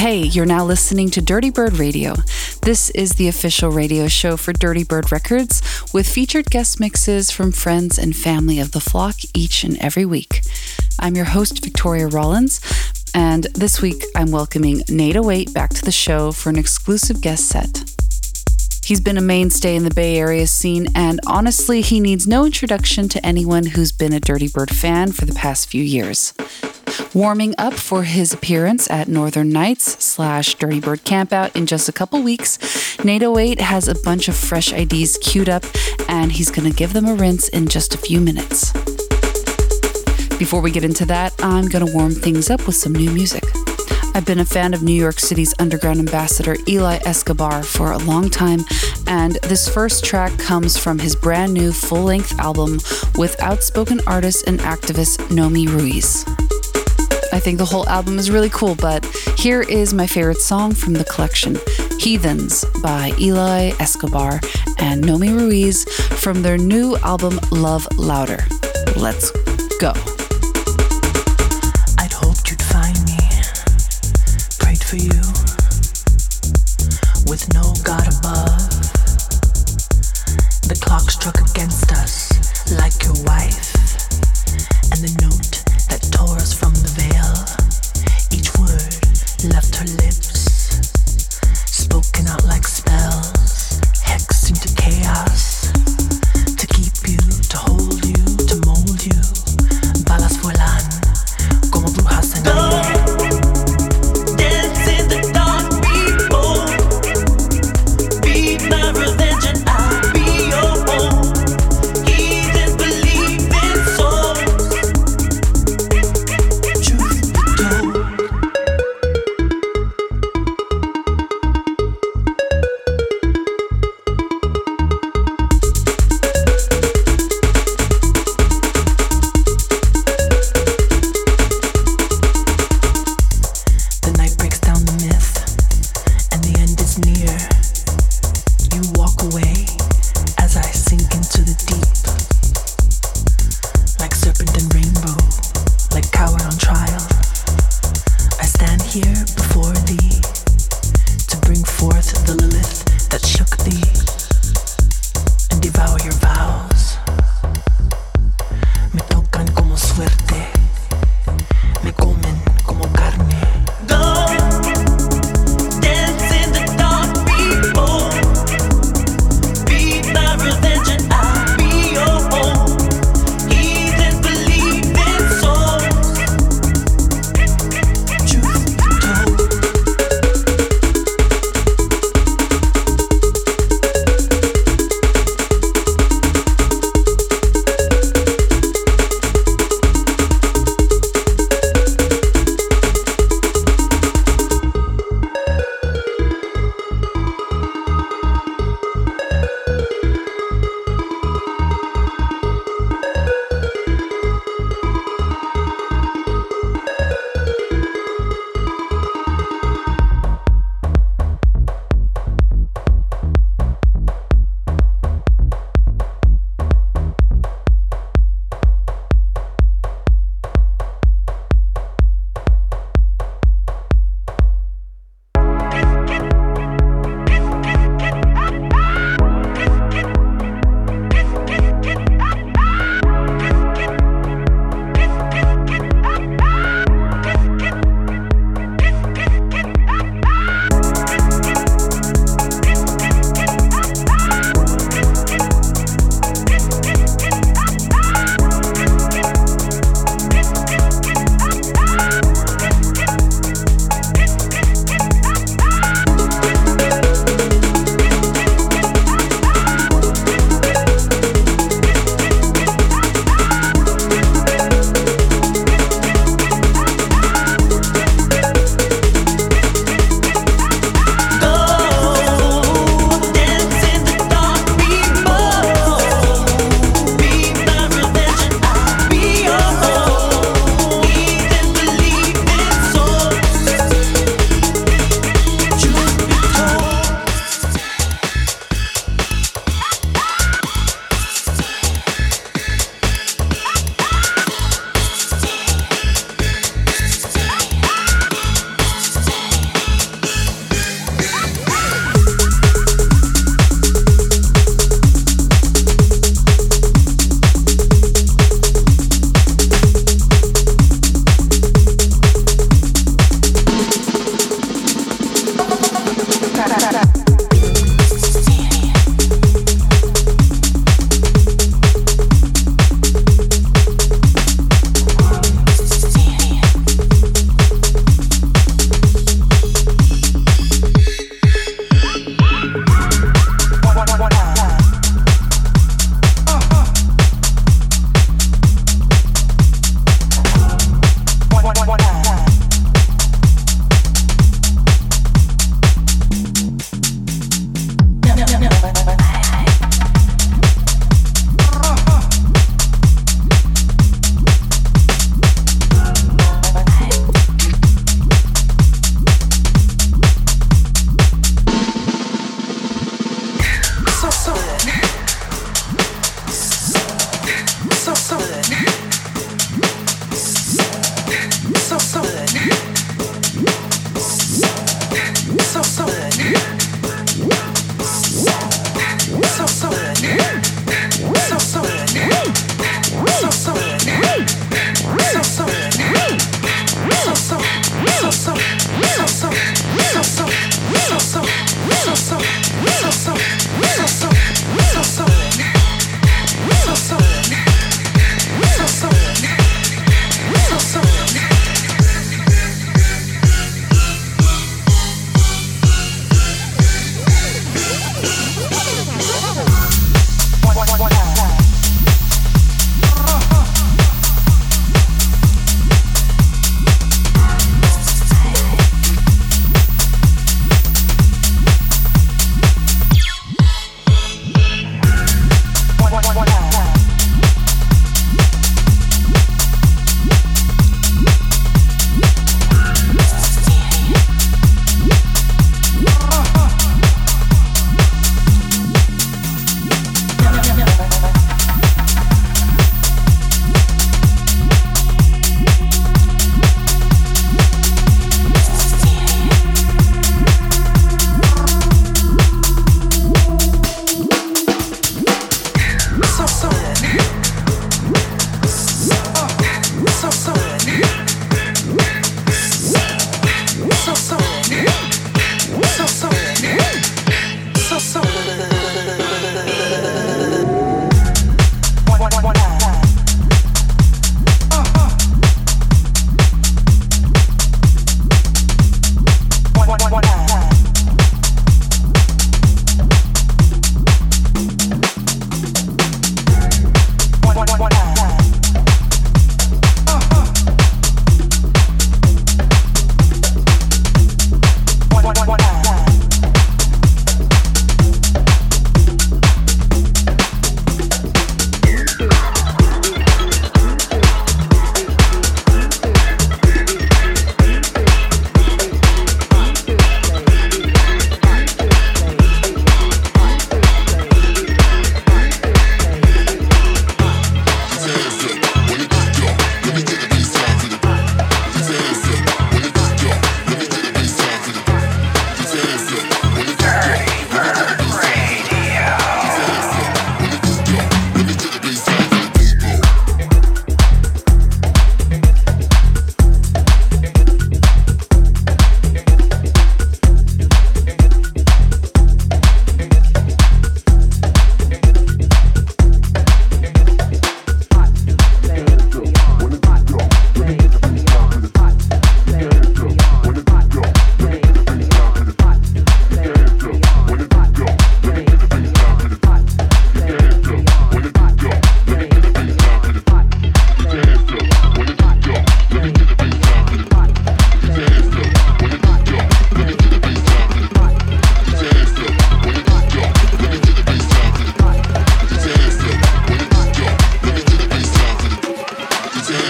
Hey, you're now listening to Dirty Bird Radio. This is the official radio show for Dirty Bird Records, with featured guest mixes from friends and family of the flock each and every week. I'm your host, Victoria Rollins, and this week I'm welcoming Nate Await back to the show for an exclusive guest set. He's been a mainstay in the Bay Area scene, and honestly, he needs no introduction to anyone who's been a Dirty Bird fan for the past few years. Warming up for his appearance at Northern Nights / Dirty Bird Campout in just a couple weeks, Nate Await has a bunch of fresh IDs queued up, and he's going to give them a rinse in just a few minutes. Before we get into that, I'm going to warm things up with some new music. I've been a fan of New York City's underground ambassador Eli Escobar for a long time, and this first track comes from his brand new full-length album with outspoken artist and activist Nomi Ruiz. I think the whole album is really cool, but here is my favorite song from the collection, Heathens by Eli Escobar and Nomi Ruiz from their new album Love Louder. Let's go. I'd hoped you'd find me, prayed for you, with no God above. The clock struck against us like your wife, and the note that tore us from the veil. Each word left her lips, spoken out like spells, hexed into chaos, to keep you, to hold you, to mold you. Balas vuelan como brujas en el aire. Dance in the dark, be bold, be my revenge and I'll be your home. Heathens believe in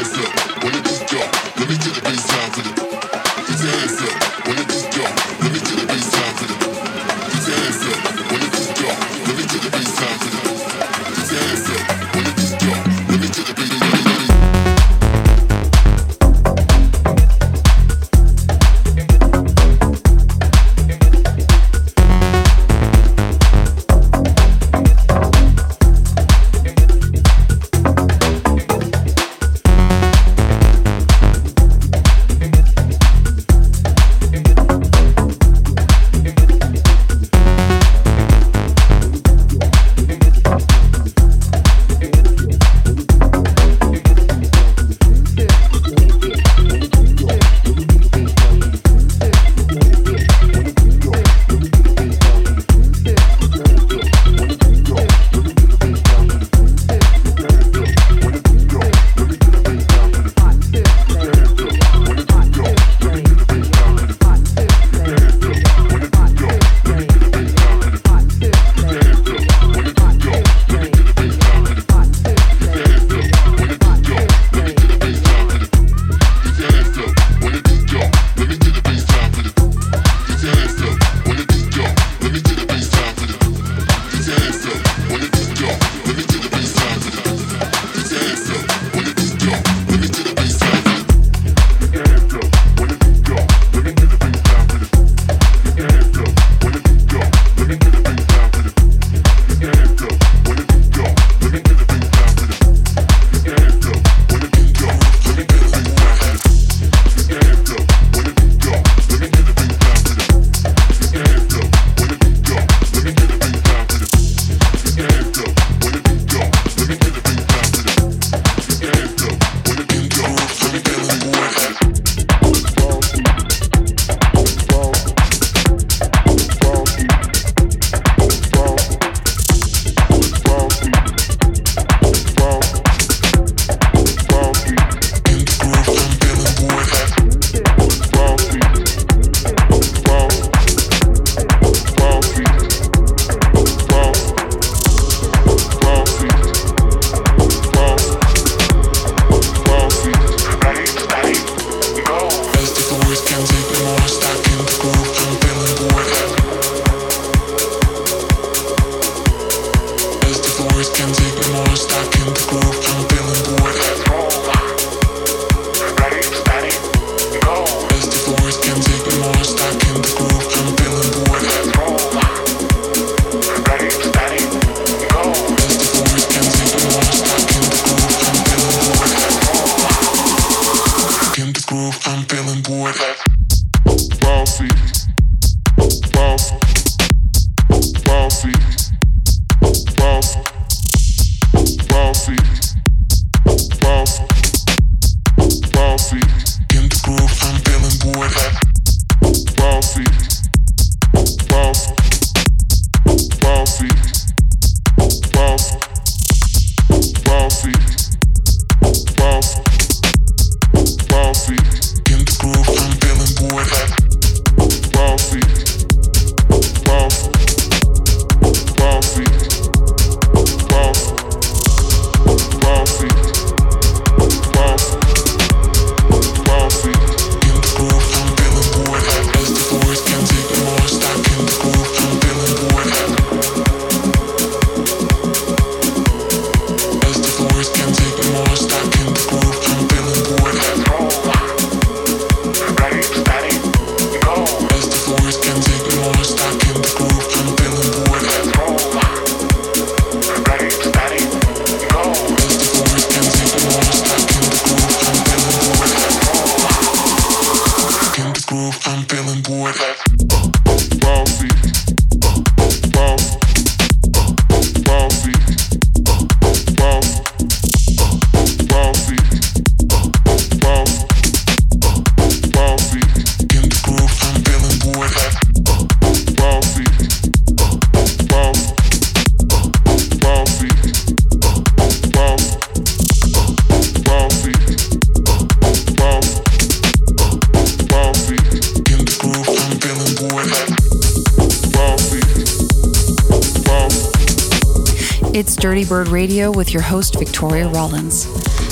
It's Dirty Bird Radio with your host, Victoria Rollins.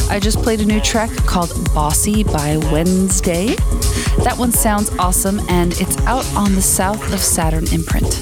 I just played a new track called Bossy by Wednesday. That one sounds awesome, and it's out on the South of Saturn imprint.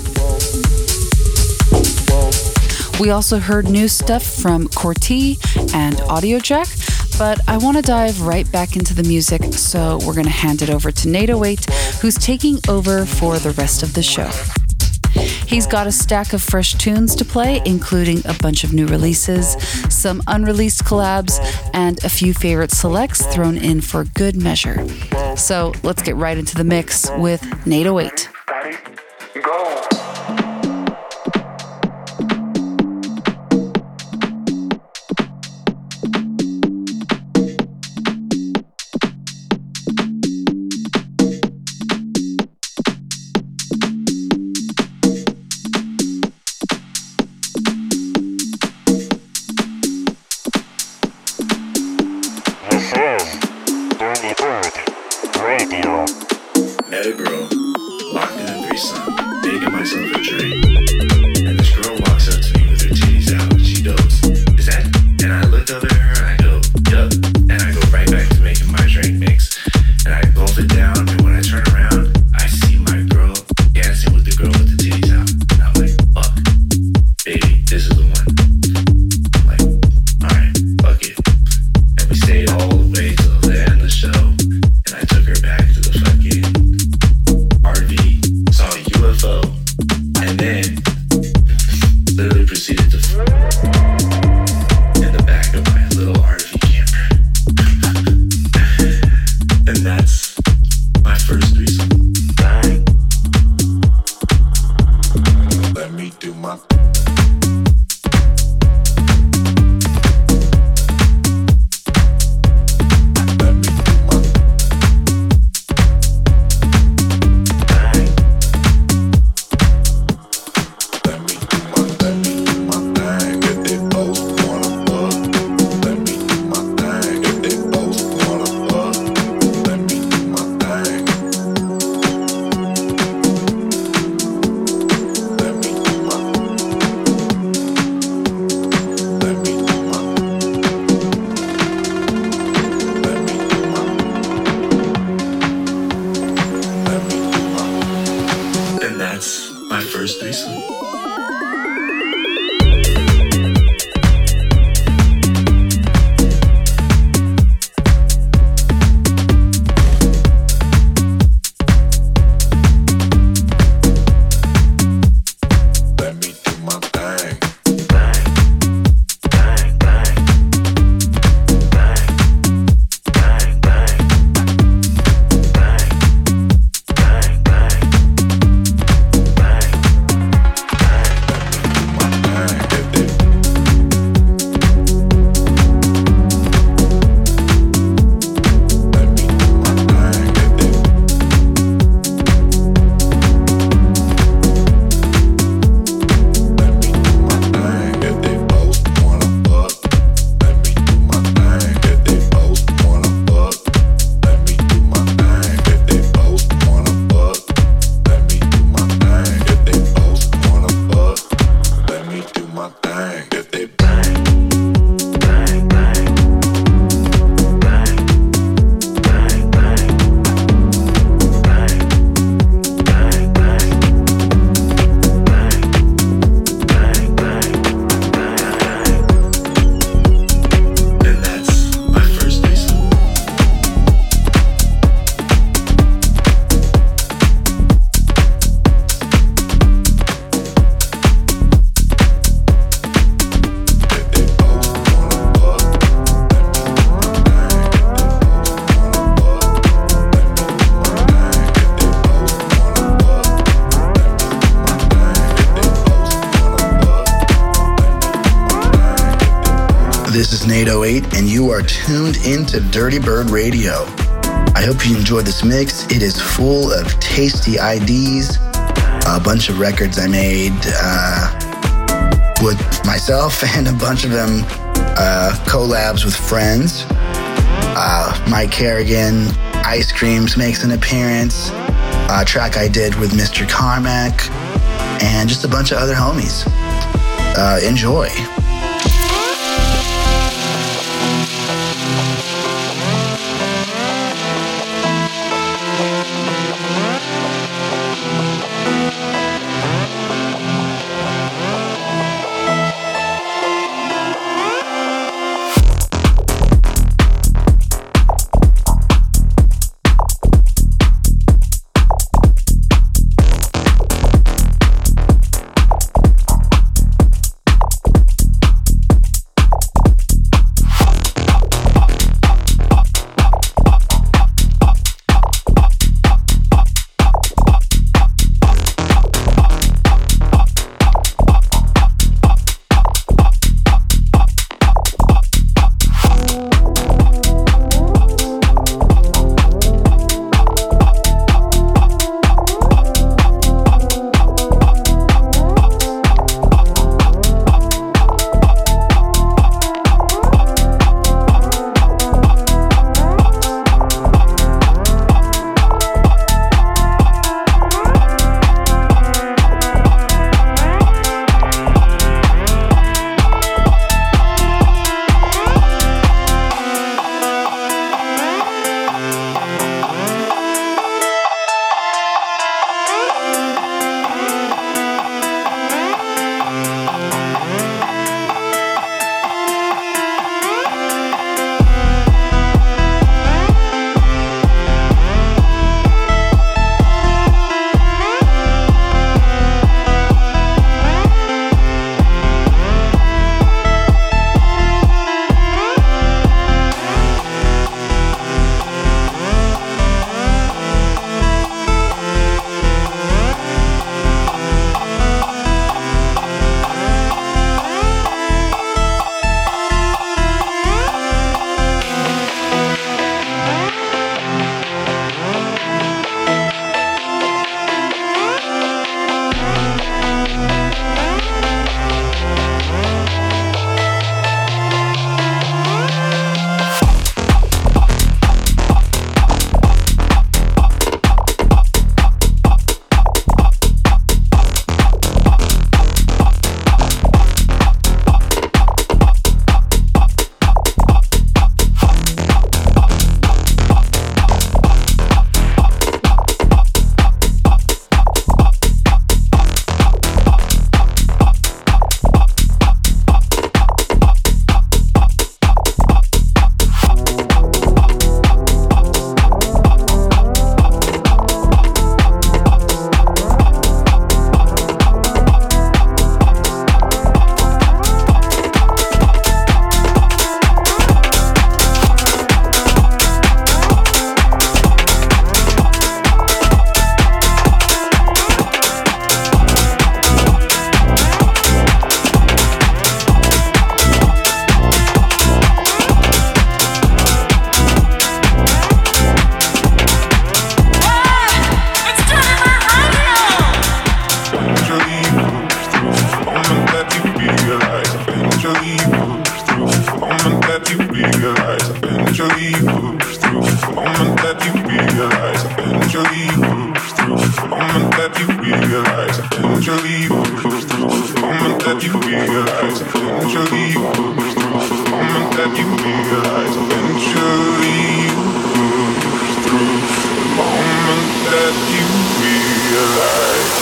We also heard new stuff from Corti and Audiojack, but I want to dive right back into the music, so we're going to hand it over to Nate08, who's taking over for the rest of the show. He's got a stack of fresh tunes to play, including a bunch of new releases, some unreleased collabs, and a few favorite selects thrown in for good measure. So let's get right into the mix with Nate08. Met a girl, locked in a threesome, making myself a drink. And this girl walks up to me with her titties out. She goes, "Is that?" And I look over at her and I go, "Yup." And I go right back to making my drink mix. And I gulp it down, and when I turn around, I see my girl dancing with the girl with the titties out. And I'm like, fuck, baby, this is the one. I'm like, alright, fuck it. And we stayed all the way till the end of the show. And I took her back to the fucking RV, saw a UFO, and then literally proceeded to in the back of my little RV camper. And that's my first threesome. Bang. Let me do my This is Nate08, and you are tuned into Dirty Bird Radio. I hope you enjoyed this mix. It is full of tasty IDs, a bunch of records I made with myself, and a bunch of them collabs with friends. Mike Kerrigan, Ice Creams makes an appearance, a track I did with Mr. Carmack, and just a bunch of other homies. Enjoy. moves through. The moment that you realize eventually moves through. The moment that you realize eventually moves through. The moment that you realize eventually moves through. The moment that you realize eventually moves through. The moment that you realize.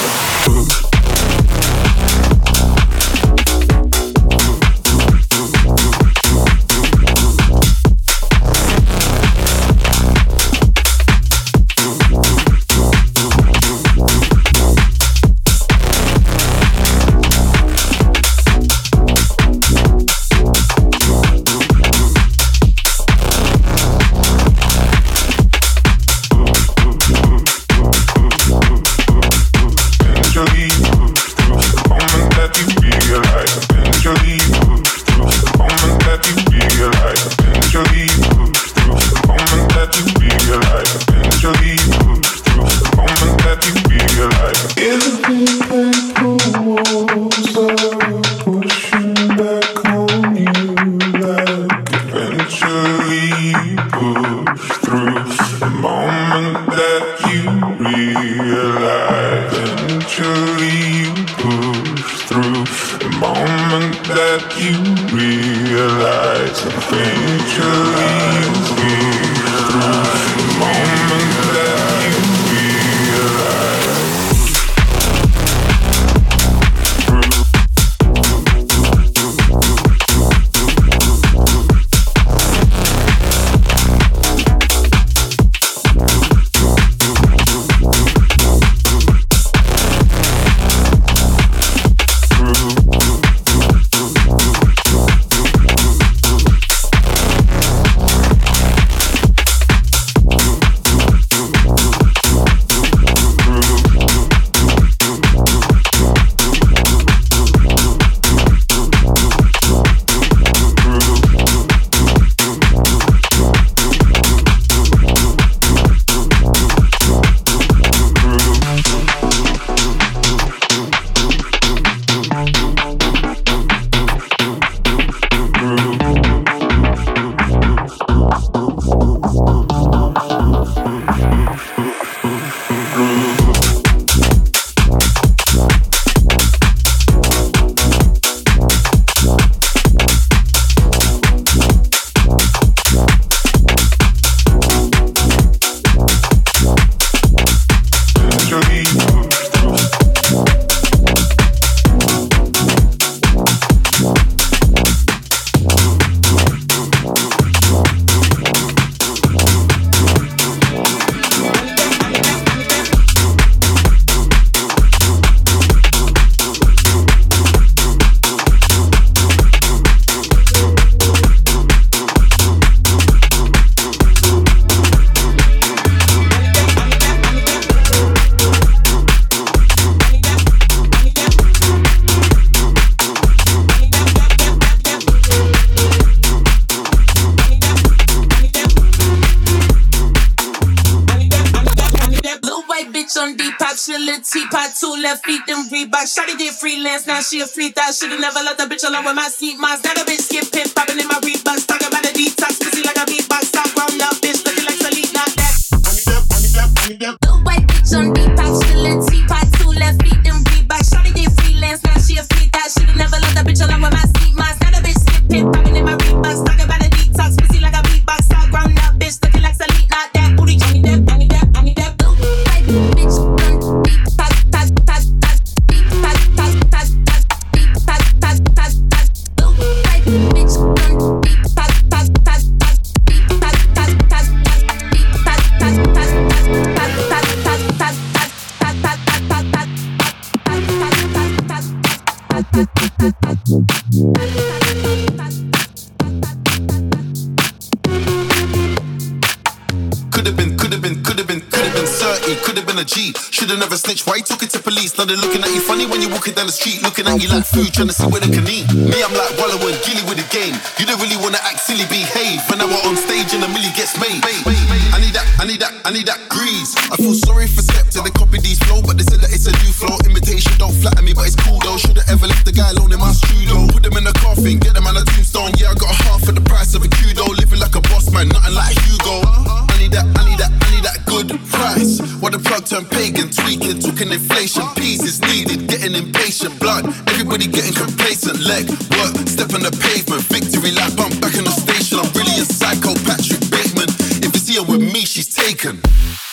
Shawty did freelance, now she a free thought. Should've never let the bitch alone with my seat moms. Now the bitch skip pimp, popping in my Reeboks. Talking about a detox, pussy like a beatbox. Stop grown up, bitch, looking like Selena. Not that. I need that. Little white bitch on detox, chillin' teapot, 2 left feet, them Reeboks. Shawty did freelance, now she a free thought. Should've never let the bitch alone with my seat moms. Now the bitch skip pimp, popping in my Reeboks. Talking about a detox, pussy like a beatbox. Stop grown up, bitch, looking like Selena. Not that booty, I need that. Little white bitch on detox, G. Should've never snitched, why you talking to police? Now they're looking at you funny when you're walking down the street. Looking at you like food, trying to see where they can eat. Me, I'm like Wallow and Gilly with the game. You don't really wanna act silly, behave. When I was on stage and a milli gets made. I need that grease. I feel sorry for Skepta, they copied these flow, but they said that it's a new flow. Imitation don't flatter me, but it's cool though. Should've ever left the guy alone in my studio. Put them in a coffin, get them on a tombstone. Yeah, I got half of the price of a kudo. Living like a boss man, nothing like you. Hugo. I need that good price. What the plug turned pagan, tweaking, talking inflation. Peace is needed, getting impatient. Blood, everybody getting complacent. Leg, work, step on the pavement. Victory lap, I'm back in the station. I'm really a psycho, Patrick Bateman. If you see her with me, she's taken.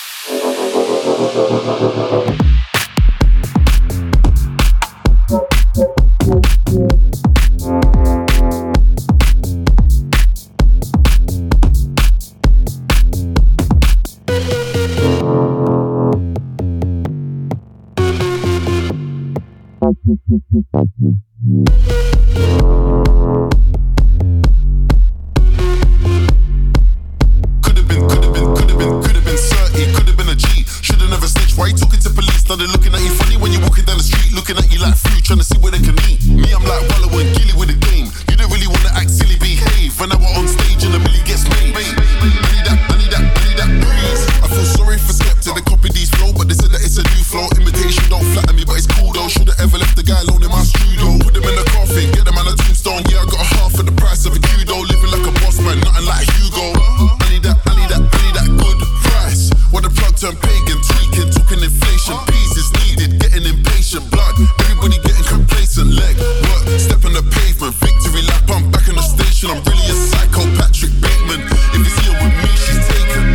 Started looking at you funny when you're walking down the street, looking at you like food, trying to see where they can eat. Me, I'm like Wallow and Gilly with the game. You don't really want to act silly, behave. When I was on stage and the milli gets made. I need that breeze. I feel sorry for Skepta, they copy these flow, but they said that it's a new flow. Imitation don't flatter me, but it's cool though. Should've ever left the guy alone in my studio. Put them in a coffin, get them on a tombstone. Yeah, I got a half of the price of a kudo. Living like a boss man, nothing like Hugo. I need that good price. What the plug turned pagan, tweaking, talking inflation. Peace is needed, getting impatient. Blood, everybody getting complacent. Leg, work, step on the pavement. Victory lap, I'm back in the station. I'm really a psycho, Patrick Bateman. If you see her with me, she's taken.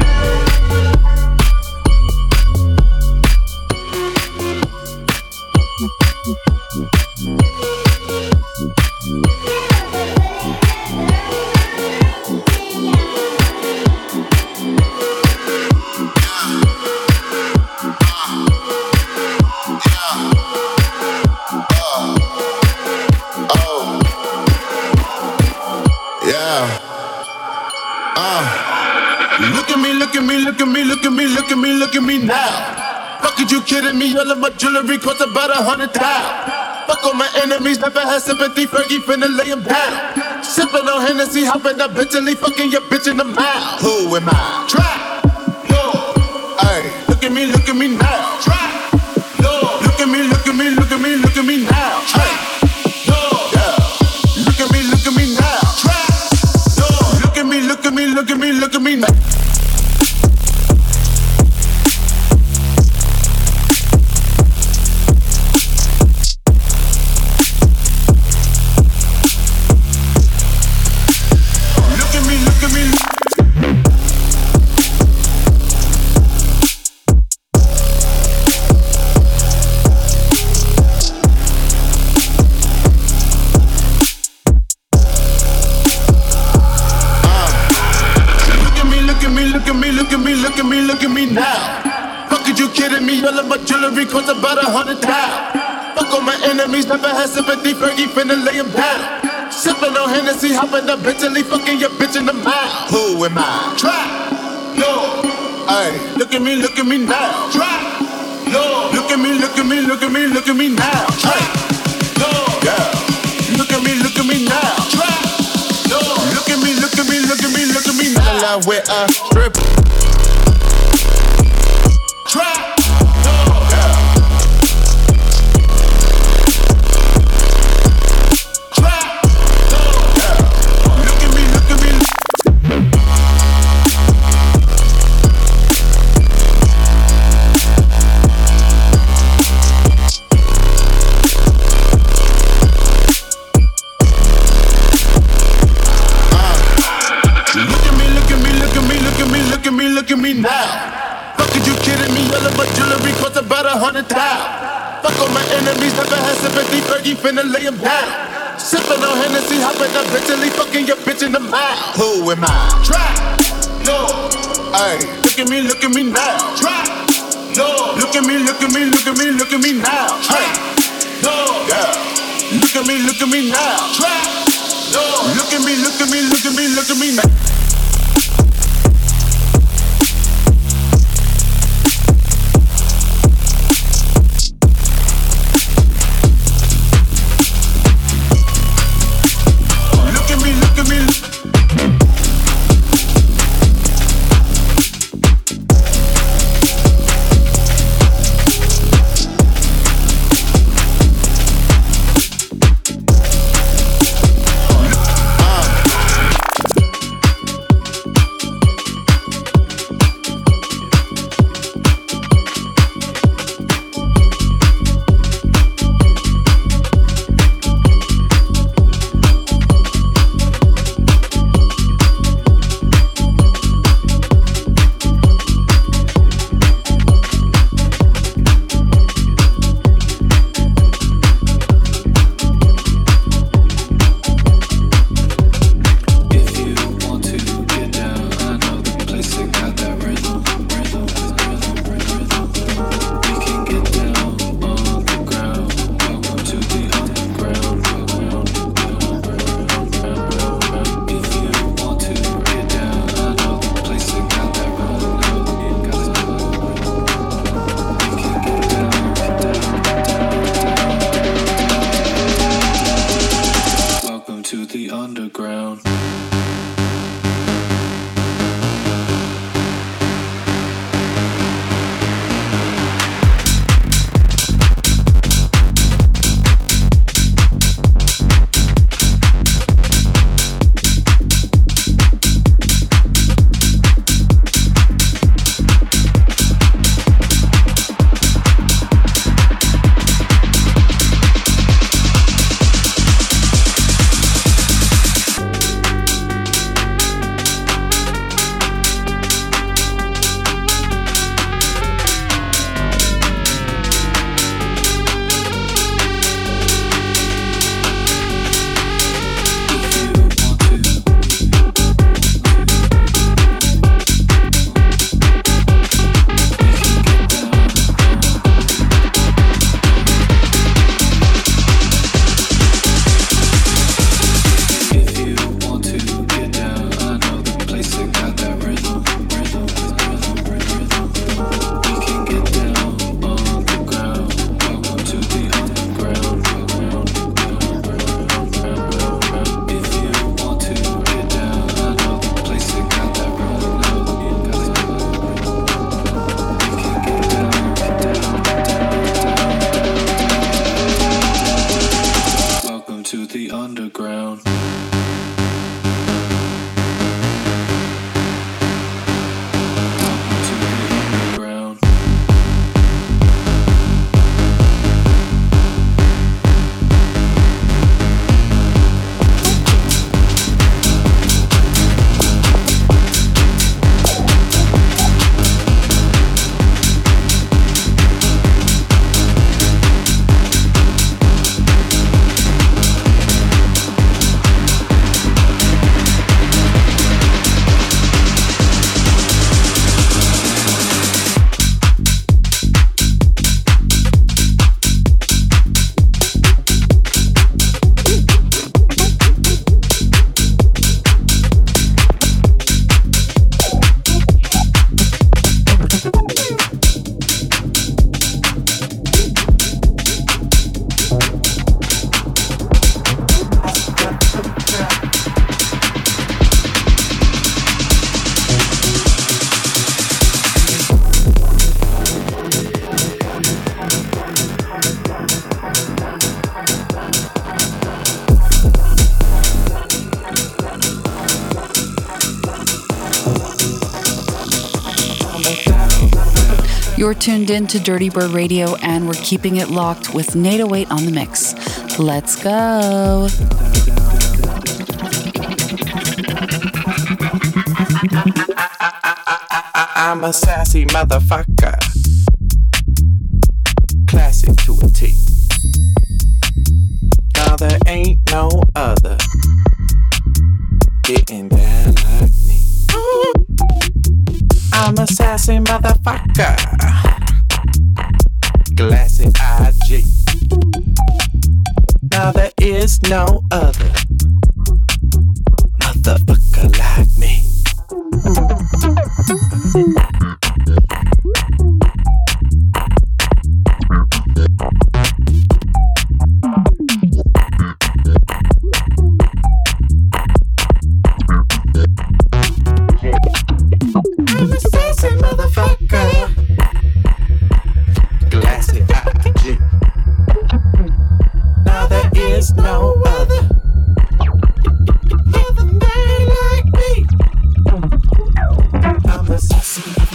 Look at me now. Fuck, you kidding me? All of my jewelry cost about 100,000. Fuck all my enemies, never had sympathy. Fergie finna lay him down. Sippin' on Hennessy, hoppin' up Bentley, fucking your bitch in the mouth. Who am I? Trap, yo. Ay, look at me now. Trap, yo. Look at me now. Trap, yo. Yeah. Look at me now. Trap, yo. Look at me now. Look at me now. Fuck, you kidding me? All of my jewelry cost about 100,000. Fuck all my enemies, never had sympathy. Fergie finna lay him down. Sippin' on Hennessy, hoppin' up Bentley, fucking your bitch in the mouth. Who am I? Trap, yo. Ay, look at me now. Trap, yo. Look at me now. Trap, yo. Yeah. Look at me now. Trap, yo. Look at me now. I love with a strip. Trap, yeah. Trap, yeah. Look at me. Look at me now. Fuck, you kidding me? All of my jewelry cost about 100,000. Fuck all my enemies, never had sympathy. Fergie finna lay him down. Sippin' on Hennessy, hoppin' up Bentley, fucking your bitch in the mouth. Who am I? Trap, yo. Ay, look at me now. Trap, yo. Look at me now. Trap, yo. Yeah. Look at me now. Trap, yo. Look at me now. You're tuned in to Dirty Bird Radio, and we're keeping it locked with 808 on the mix. Let's go. I'm a sassy motherfucker. Classic to a T. Now there ain't no other getting down like me. I'm a sassy motherfucker. Classy IG. Now there is no other motherfucker like me. I'm a sassy motherfucker. Classy IG. Now there is no other man like me. I'm a sassy motherfucker.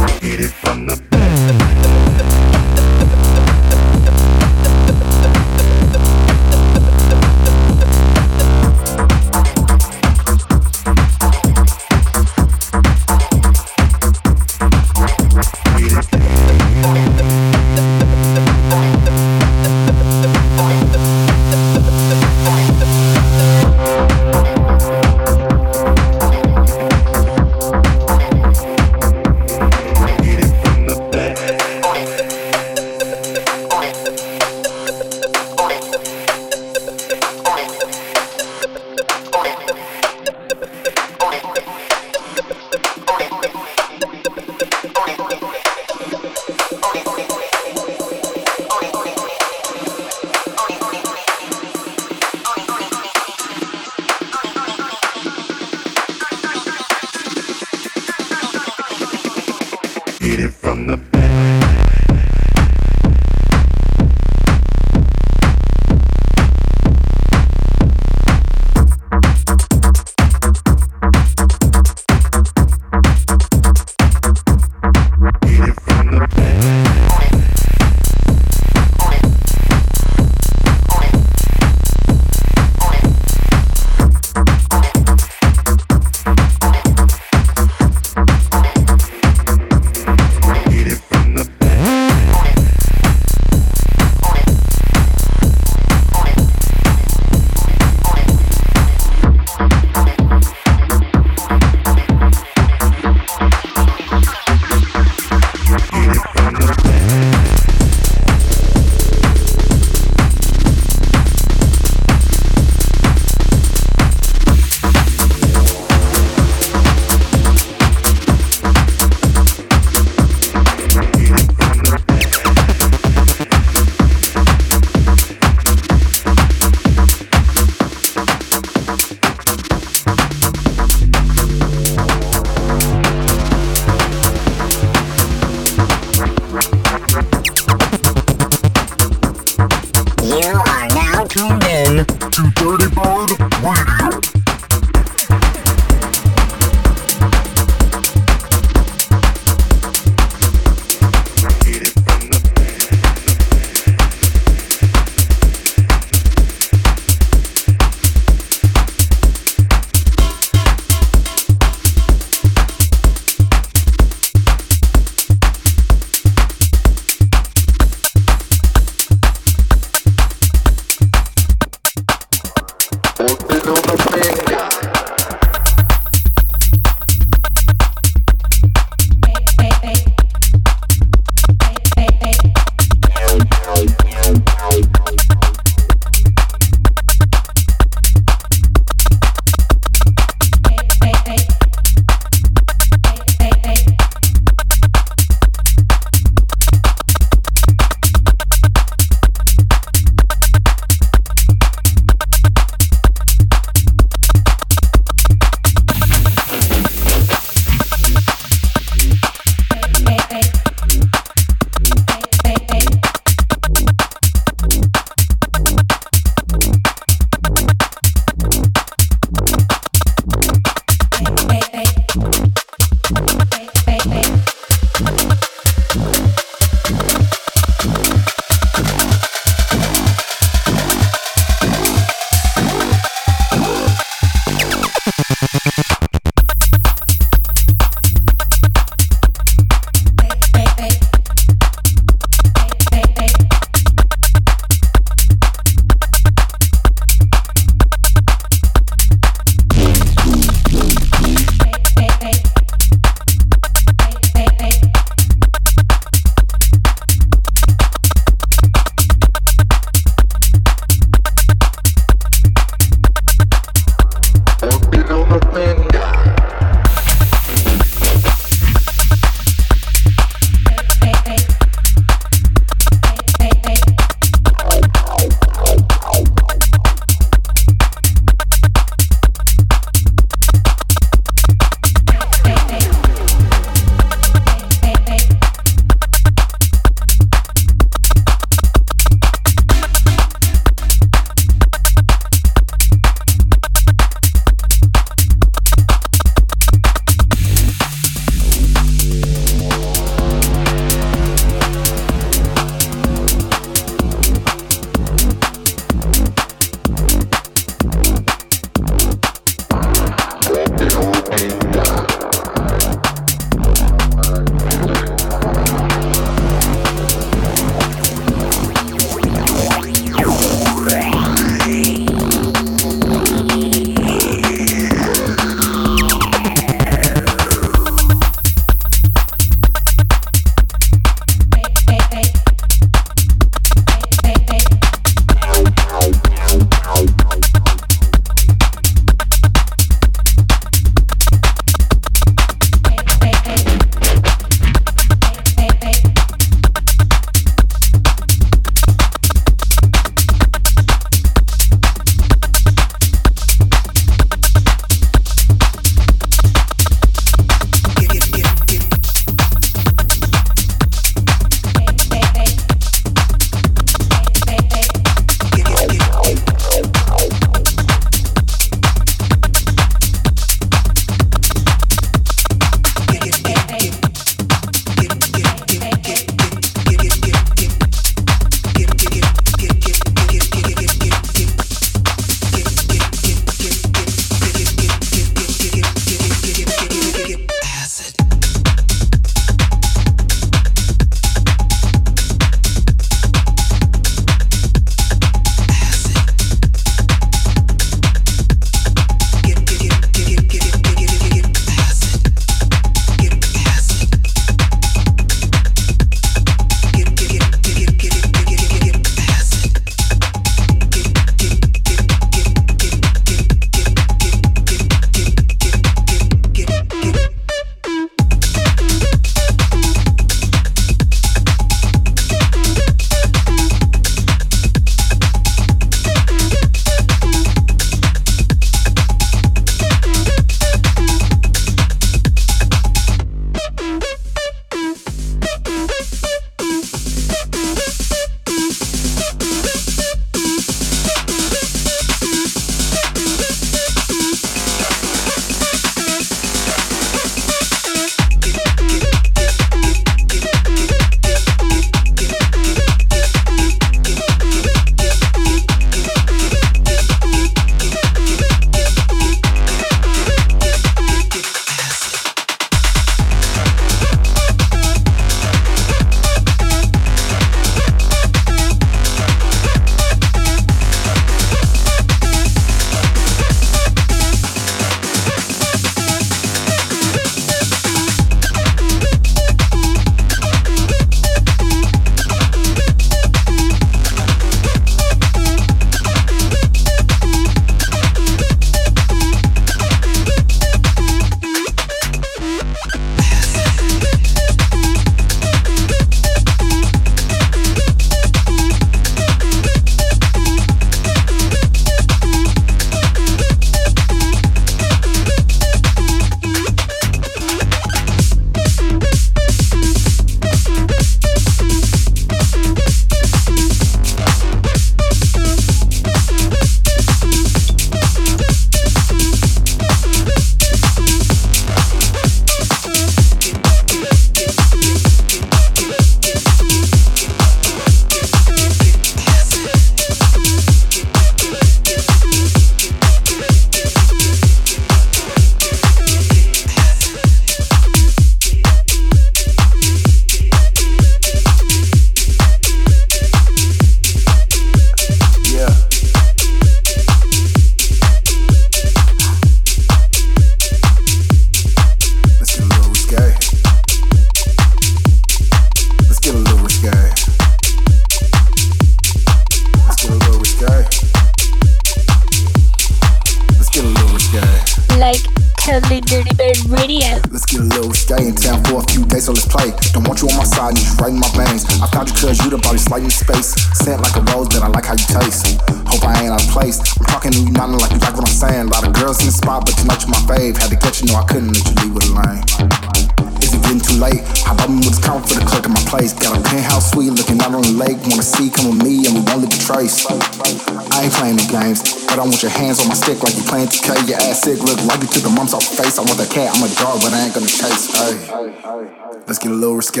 let's play. Don't want you on my side, need you right in my veins. I found you cause you the body slight in space. Scent like a rose, but I like how you taste. Hope I ain't out of place. I'm talking to you, nothing like you like what I'm saying. A lot of girls in the spot, but tonight you're my fave. Had to get you, know I couldn't let you leave with a lane. Is it getting too late? How about me with this count for the clerk in my place? Got a penthouse suite looking out on the lake. Wanna see, come with me and we won't leave a trace. I ain't playing the games, but I want your hands on my stick like you playing 2K. Your ass sick, look like you took the mumps off your face. I want that cat, I'm a dog, but I ain't gonna chase. Hey, let's get a little risque.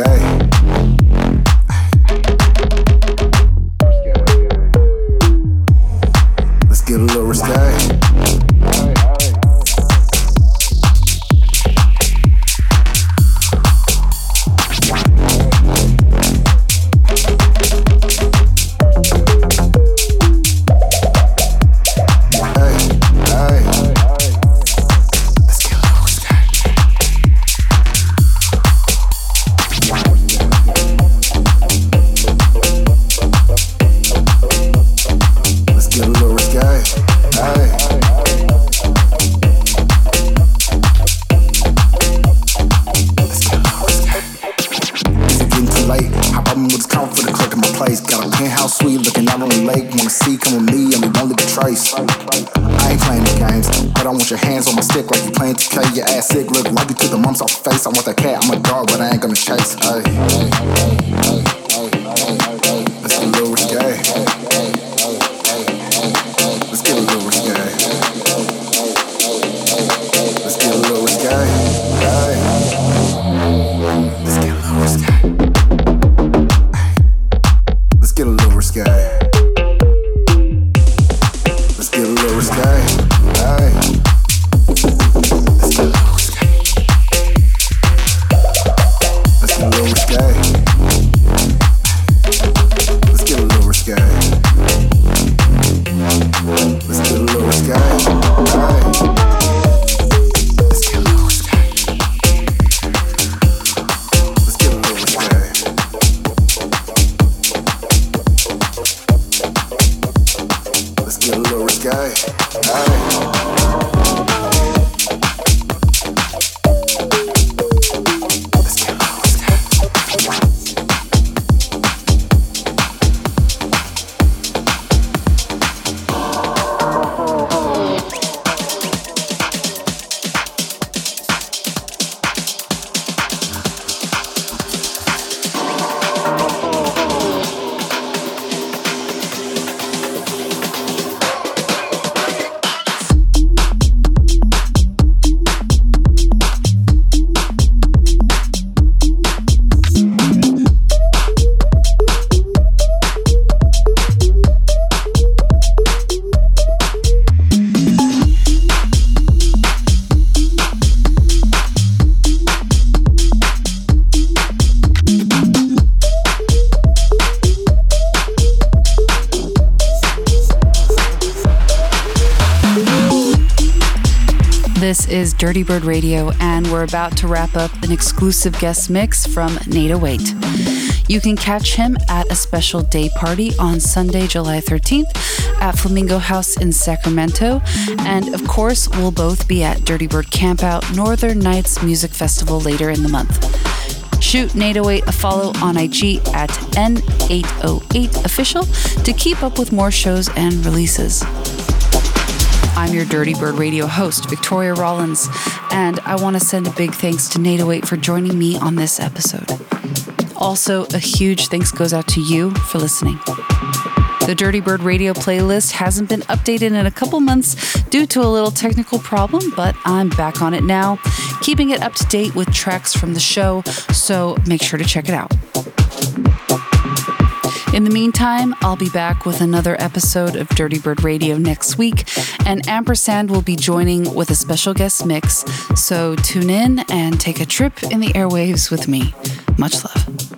Let's get a little risque. Your hands on my stick like you playing 2K. Your ass sick, look like you took the mumps off your face. I want that cat, I'm a dog, but I ain't gonna chase. Hey, let's get a little risque. Let's get a little risque. Let's get a little risque. Hey, let's get a little risque. Let's get a little risque. Let's get a little risque. Hey. This is Dirty Bird Radio, and we're about to wrap up an exclusive guest mix from Nate08. You can catch him at a special day party on Sunday, July 13th at Flamingo House in Sacramento. And of course, we'll both be at Dirty Bird Campout Northern Nights Music Festival later in the month. Shoot Nate08 a follow on IG at N808official to keep up with more shows and releases. I'm your Dirty Bird Radio host, Victoria Rollins, and I want to send a big thanks to Nate08 for joining me on this episode. Also, a huge thanks goes out to you for listening. The Dirty Bird Radio playlist hasn't been updated in a couple months due to a little technical problem, but I'm back on it now, keeping it up to date with tracks from the show, so make sure to check it out. In the meantime, I'll be back with another episode of Dirty Bird Radio next week, and Ampersand will be joining with a special guest mix, so tune in and take a trip in the airwaves with me. Much love.